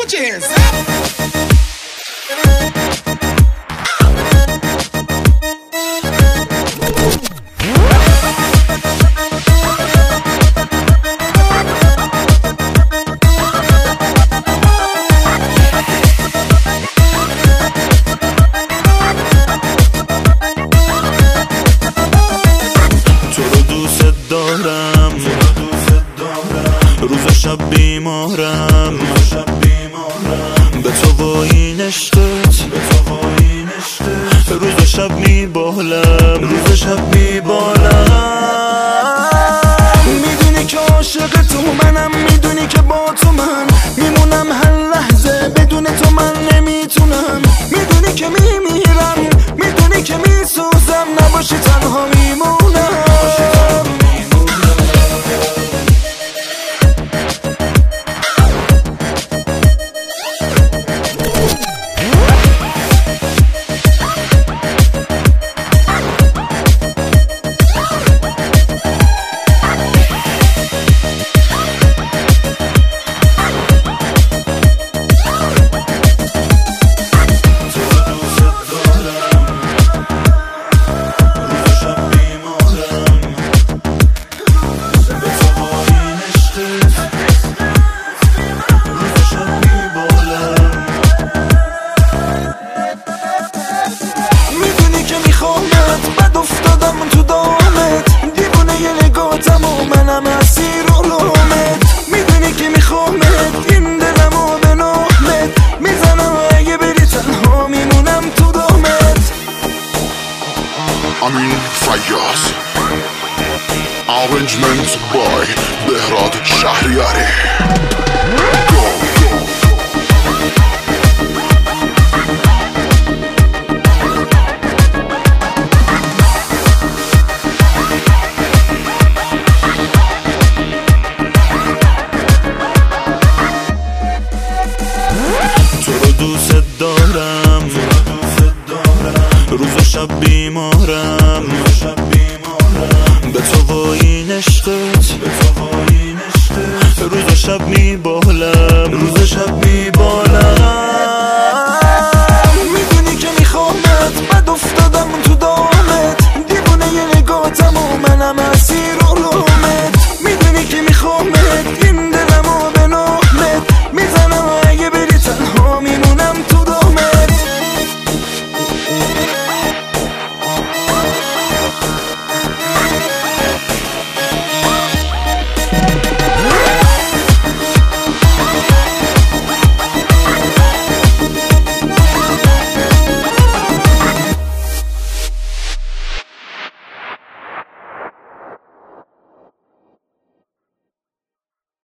Put your hands up. روز شب بیمارم به تو و این عشقت، روز شب میبالم، میدونی که عاشق تو منم، میدونی که با تو من میمونم هر لحظه، بدون تو من نمیتونم. میدونی که میمیرم، میدونی که میسوزم، نباشی تنها میمونم. بد افتادم تو دامت، دیوونه یه نگاتم و منم اسیر علومت. میدونی که میخوامت، این دلمو به نامت میزنم، اگه بری تنها میمونم تو دامت. امین فیاض، arrangement by بهراد شهریاری. دوست دارم، روز شب بیمارم به تو و این عشقت، روز شب میبالم.